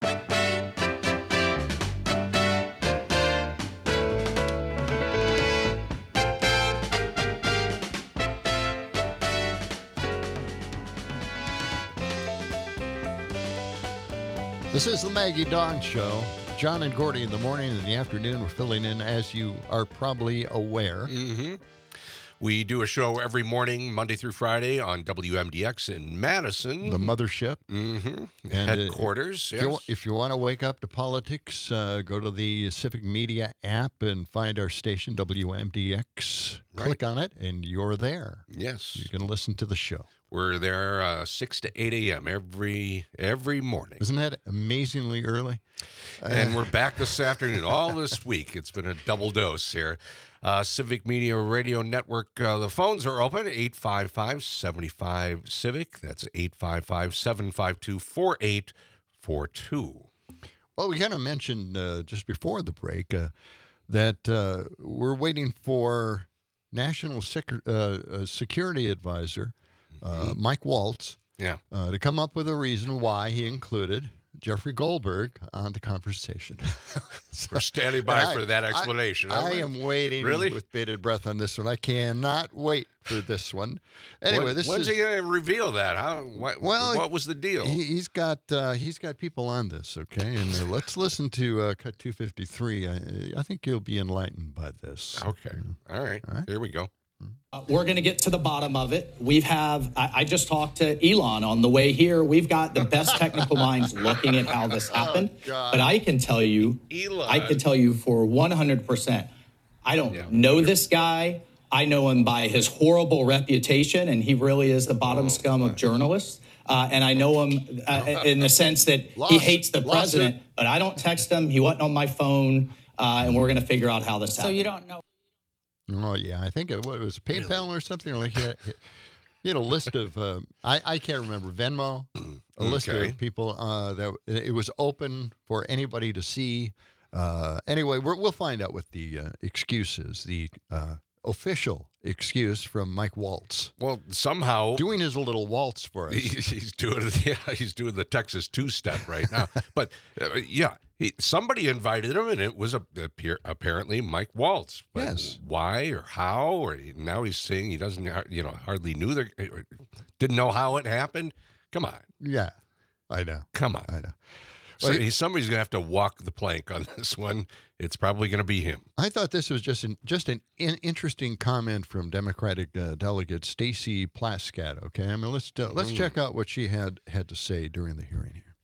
This is the Maggie Dawn Show. John and Gordy in the morning and the afternoon. We're filling in, as you are probably aware. Mm-hmm. We do a show every morning, Monday through Friday, on WMDX in Madison. The mothership. Mm-hmm. And headquarters. If you want to wake up to politics, go to the Civic Media app and find our station, WMDX. Right. Click on it, and you're there. Yes. You can listen to the show. We're there 6 to 8 a.m. every morning. Isn't that amazingly early? And we're back this afternoon, all this week. It's been a double dose here. Civic Media Radio Network, the phones are open, 855-75-CIVIC. That's 855-752-4842. Well, we kind of mentioned just before the break that we're waiting for National Security Advisor Mike Waltz to come up with a reason why he included Jeffrey Goldberg on the conversation. We're standing by for that explanation. I am waiting with bated breath on this one. I cannot wait for this one. Anyway, when's he going to reveal that? What was the deal? He's got people on this, okay? And let's listen to Cut 253. I think you'll be enlightened by this. Okay. All right. Here we go. We're going to get to the bottom of it. I just talked to Elon on the way here. We've got the best technical minds looking at how this happened. But I can tell you, for 100%, I don't know this guy. I know him by his horrible reputation, and he really is the bottom scum of journalists. And I know him in the sense that he hates the president, but I don't text him. He wasn't on my phone, and we're going to figure out how this happened. So you don't know. Oh, yeah. I think it was PayPal or something. Like he had a list of, I can't remember, Venmo, a list of people that it was open for anybody to see. Anyway, we'll find out what the excuse is, the official excuse from Mike Waltz. Well, somehow doing his little waltz for us. He's doing the Texas two-step right now. But somebody invited him, and it was apparently Mike Waltz. But yes. Why or how? Or now he's saying he doesn't, hardly knew didn't know how it happened. Come on. Yeah, I know. Come on. I know. So somebody's going to have to walk the plank on this one. It's probably going to be him. I thought this was just an interesting comment from Democratic delegate Stacey Plaskett. Okay, I mean let's check out what she had to say during the hearing here.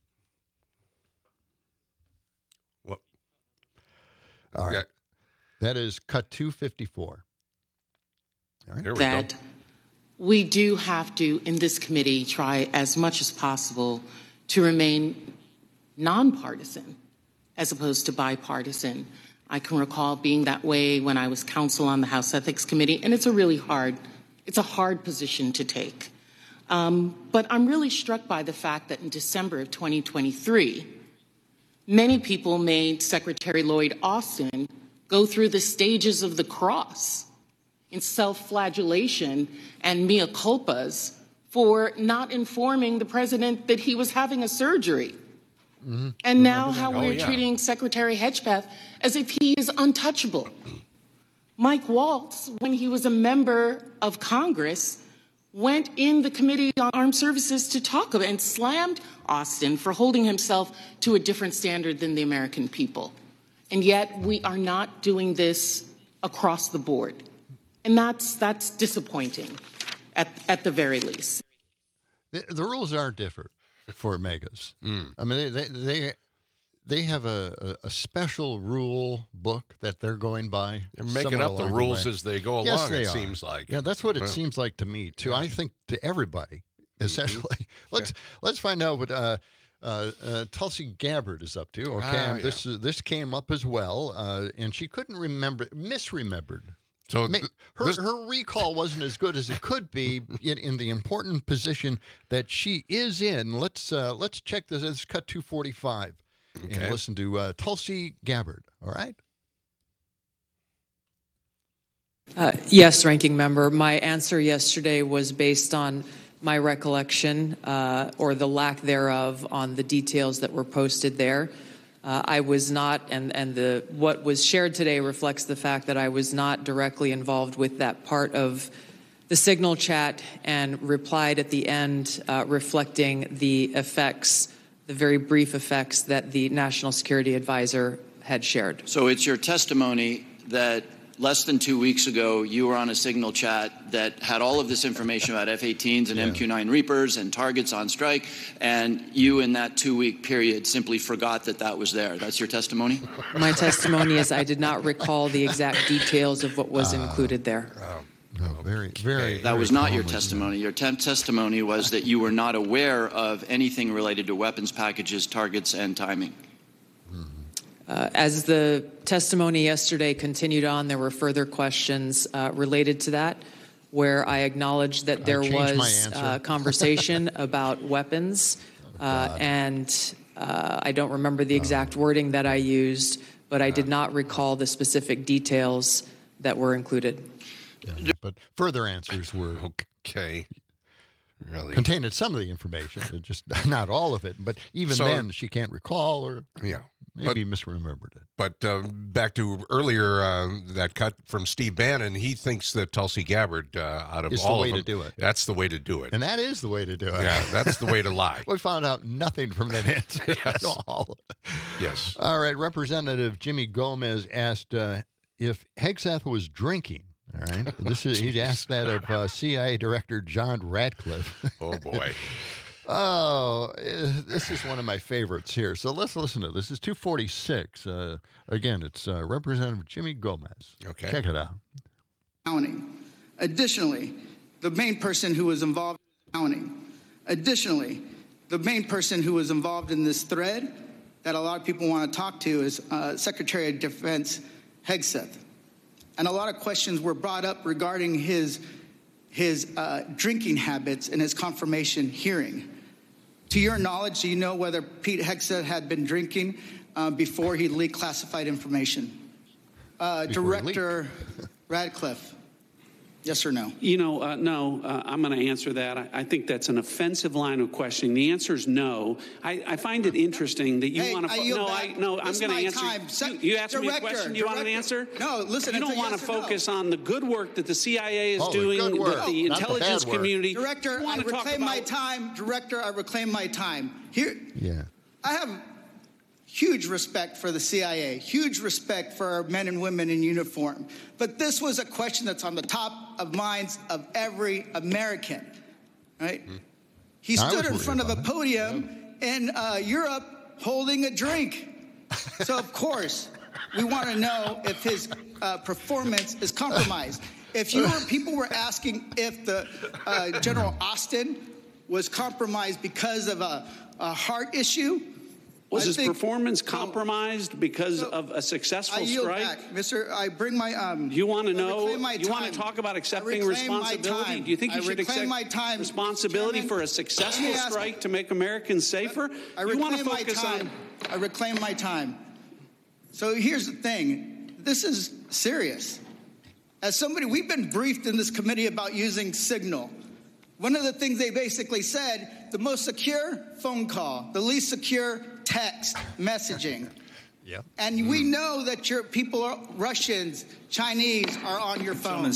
What? All right, that is Cut 254. All right. That we do have to, in this committee, try as much as possible to remain nonpartisan as opposed to bipartisan. I can recall being that way when I was counsel on the House Ethics Committee, and it's a hard position to take. But I'm really struck by the fact that in December of 2023, many people made Secretary Lloyd Austin go through the stages of the cross in self-flagellation and mea culpas for not informing the president that he was having a surgery. Mm-hmm. And now how we're treating Secretary Hedgepeth as if he is untouchable. Mike Waltz, when he was a member of Congress, went in the Committee on Armed Services to talk about and slammed Austin for holding himself to a different standard than the American people. And yet we are not doing this across the board. And that's disappointing at the very least. The rules are different for megas. I mean, they have a special rule book that they're going by. They're making up the rules as they go along, it seems like. Yeah, that's what it seems like to me, too. I think to everybody, essentially. Let's find out what Tulsi Gabbard is up to. Okay, this came up as well, and she couldn't misremembered. So her recall wasn't as good as it could be in the important position that she is in. Let's check this. Let's cut 245 and listen to Tulsi Gabbard. All right. Yes, Ranking Member. My answer yesterday was based on my recollection or the lack thereof on the details that were posted there. I was not, and what was shared today reflects the fact that I was not directly involved with that part of the Signal chat and replied at the end reflecting the effects, the very brief effects that the National Security Advisor had shared. So it's your testimony that less than 2 weeks ago, you were on a Signal chat that had all of this information about F-18s and MQ-9 Reapers and targets on strike, and you in that 2-week period simply forgot that that was there. That's your testimony? My testimony is I did not recall the exact details of what was included there. No, very. That was not your testimony. Your testimony was that you were not aware of anything related to weapons packages, targets, and timing. As the testimony yesterday continued on, there were further questions related to that, where I acknowledged that there was conversation about weapons, and I don't remember the exact wording that I used, but I did not recall the specific details that were included. Yeah, but further answers were really contained some of the information, just not all of it. But even then, she can't recall or maybe misremembered it. But back to earlier, that cut from Steve Bannon, he thinks that Tulsi Gabbard, out of is all the way of them, to do it. That's the way to do it. And that is the way to do it. Yeah, that's the way to lie. We found out nothing from that answer at all. Yes. All right. Representative Jimmy Gomez asked if Hegseth was drinking. All right. He asked that of CIA Director John Ratcliffe. Oh, boy. Oh, this is one of my favorites here. So let's listen to this. This is 246. Again, it's Representative Jimmy Gomez. Okay. Check it out. Counting. Additionally, the main person who was involved in counting. Additionally, the main person who was involved in this thread that a lot of people want to talk to is Secretary of Defense Hegseth. And a lot of questions were brought up regarding his drinking habits in his confirmation hearing. To your knowledge, do you know whether Pete Hegseth had been drinking before he leaked classified information? Director Ratcliffe, yes or no? No, I'm going to answer that. I think that's an offensive line of questioning. The answer is no. I find it interesting that you want to... I'm going to answer. You asked me a question. You want an answer? No, listen. You don't want to focus on the good work that the CIA is doing with the intelligence community. Director, I reclaim my time. Director, I reclaim my time. Here, I have huge respect for the CIA, huge respect for our men and women in uniform. But this was a question that's on the top of minds of every American, right? He stood in front of a podium in Europe holding a drink. So, of course, we want to know if his performance is compromised. People were asking if the General Austin was compromised because of a heart issue. Was his performance compromised because of a successful strike? Back. Mister, I bring my... you want to know? You want to talk about accepting responsibility? Do you think you should accept responsibility for a successful strike to make Americans safer? You want to focus on... I reclaim my time. So here's the thing. This is serious. As somebody, we've been briefed in this committee about using Signal. One of the things they basically said, the most secure phone call, the least secure text messaging. Yep. And we know that your people, are Russians, Chinese, are on your phone.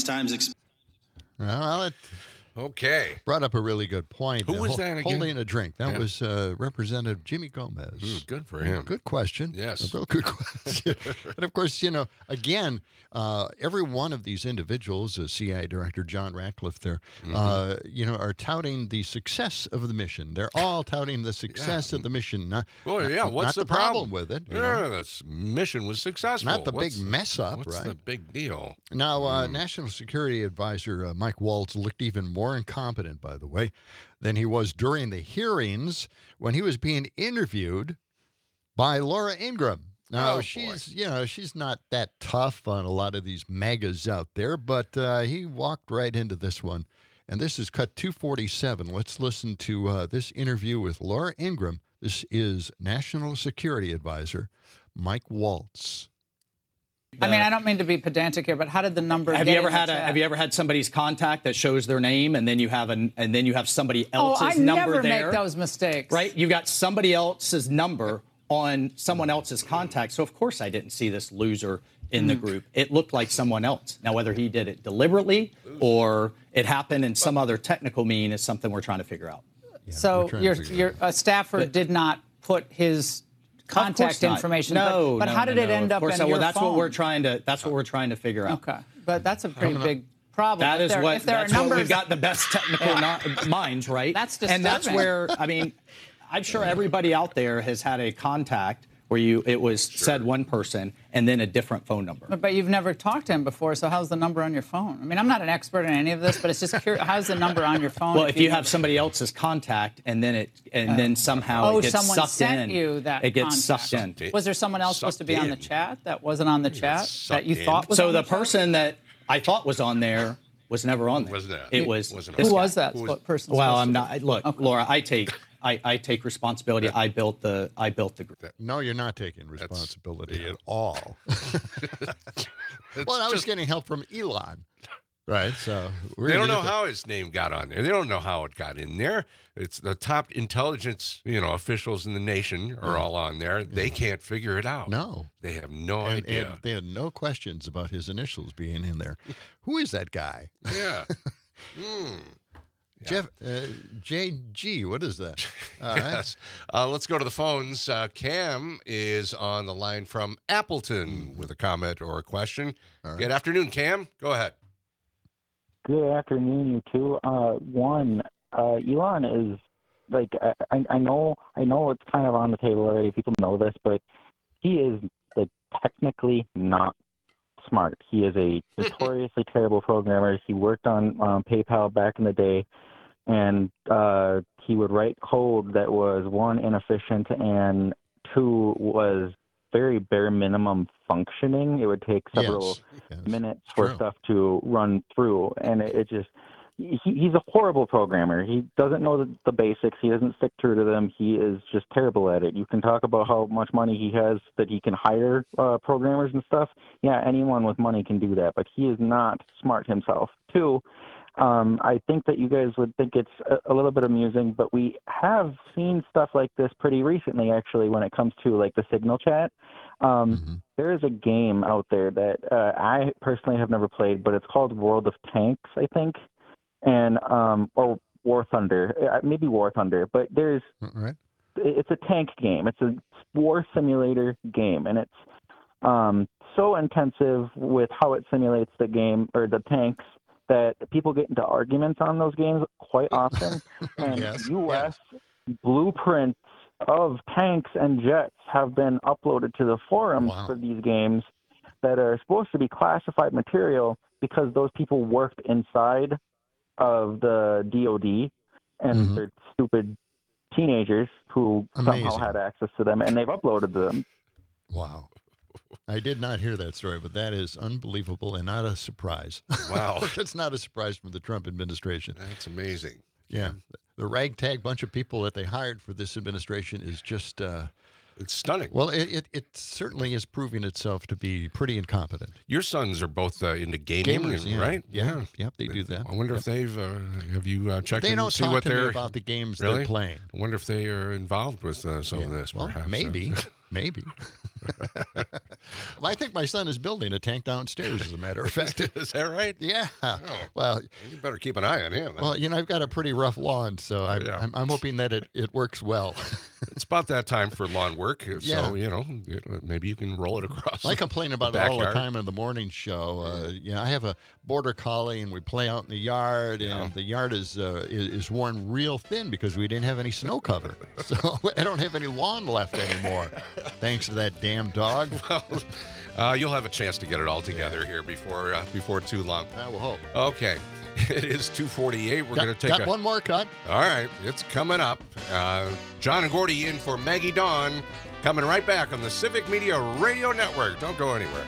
Well, okay. Brought up a really good point. Who was that again? Holding a drink. That was Representative Jimmy Gomez. Good for him. Good question. Yes. A real good question. And of course, again, every one of these individuals, CIA Director John Ratcliffe there, are touting the success of the mission. They're all touting the success of the mission. What's the problem with it? This mission was successful. Not the big mess up, what's right? the big deal? Now, National Security Advisor Mike Waltz looked even more incompetent, by the way, than he was during the hearings when he was being interviewed by Laura Ingraham. Now, she's not that tough on a lot of these MAGAs out there, but he walked right into this one. And this is cut 247. Let's listen to this interview with Laura Ingraham. This is National Security Advisor Mike Waltz. I mean, I don't mean to be pedantic here, but how did the number? Have you ever had somebody's contact that shows their name, and then you have somebody else's number there? I never make those mistakes. Right? You got somebody else's number on someone else's contact. So of course I didn't see this loser in the group. It looked like someone else. Now whether he did it deliberately or it happened in some other technical mean is something we're trying to figure out. Yeah, so your staffer did not put his contact information. But how did it end up in your phone? Well, that's what we're trying to figure out. Okay, but that's a pretty big problem. That's what we've got the best technical minds, right? That's disturbing. And that's where, I mean, I'm sure everybody out there has had a contact where it was said one person and then a different phone number. But you've never talked to him before, so how's the number on your phone? I mean, I'm not an expert in any of this, but it's just curious. How's the number on your phone? Well, if you have somebody else's contact and then then somehow it gets someone sucked sent in. You that it gets contact. sucked in. Was there someone else supposed to be on the chat that wasn't on the chat that you thought was on the chat? So the person that I thought was on there was never on there. Who was that? What person? Well, I'm not. Look, okay. Laura, I take responsibility. I built the group. No, you're not taking responsibility at all. Well, I was getting help from Elon, right? So they don't know how his name got on there. They don't know how it got in there. It's the top intelligence, officials in the nation are all on there. They can't figure it out. No, they have no idea. And they had no questions about his initials being in there. Who is that guy? Yeah. Jeff, JG, what is that? Yes. Let's go to the phones. Cam is on the line from Appleton with a comment or a question. Right. Good afternoon, Cam. Go ahead. Good afternoon, you two. One, Elon is like, I know it's kind of on the table already. People know this, but he is like technically not smart. He is a notoriously terrible programmer. He worked on PayPal back in the day, and he would write code that was, one, inefficient, and two, was very bare minimum functioning. It would take several minutes for stuff to run through, and it just... He's a horrible programmer. He doesn't know the basics. He doesn't stick true to them. He is just terrible at it. You can talk about how much money he has that he can hire programmers and stuff. Yeah, anyone with money can do that, but he is not smart himself. Two, I think that you guys would think it's a little bit amusing, but we have seen stuff like this pretty recently, actually, when it comes to like the Signal chat. There is a game out there that I personally have never played, but it's called World of Tanks, I think. And or War Thunder, maybe War Thunder, but it's a tank game. It's a war simulator game, and it's so intensive with how it simulates the game or the tanks that people get into arguments on those games quite often. And U.S. blueprints of tanks and jets have been uploaded to the forums for these games that are supposed to be classified material because those people worked inside of the DOD, and they're stupid teenagers who somehow had access to them, and they've uploaded them. Wow. I did not hear that story, but that is unbelievable and not a surprise. Wow. It's not a surprise from the Trump administration. That's amazing. Yeah. The ragtag bunch of people that they hired for this administration is just... it's stunning. Well, it certainly is proving itself to be pretty incompetent. Your sons are both into gaming, gamers, right? Yeah. Yep, they do that. I wonder if they've have you checked they in don't and see talk what to they're me about the games really? they're playing. I wonder if they are involved with some of this. Well, perhaps. Maybe. Well, I think my son is building a tank downstairs, as a matter of fact. Is that right? Yeah. Oh, well, you better keep an eye on him. Well, I've got a pretty rough lawn, so I'm hoping that it works well. It's about that time for lawn work, so maybe you can roll it across. I complain about it all the time on the morning show. I have a border collie, and we play out in the yard, and the yard is worn real thin because we didn't have any snow cover. So I don't have any lawn left anymore, thanks to that damn dog. Well, you'll have a chance to get it all together here before too long. I will hope. Okay. It is 2:48. We're going to take one more cut. All right. It's coming up. John and Gordy in for Maggie Dawn. Coming right back on the Civic Media Radio Network. Don't go anywhere.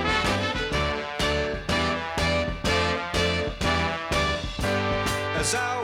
As I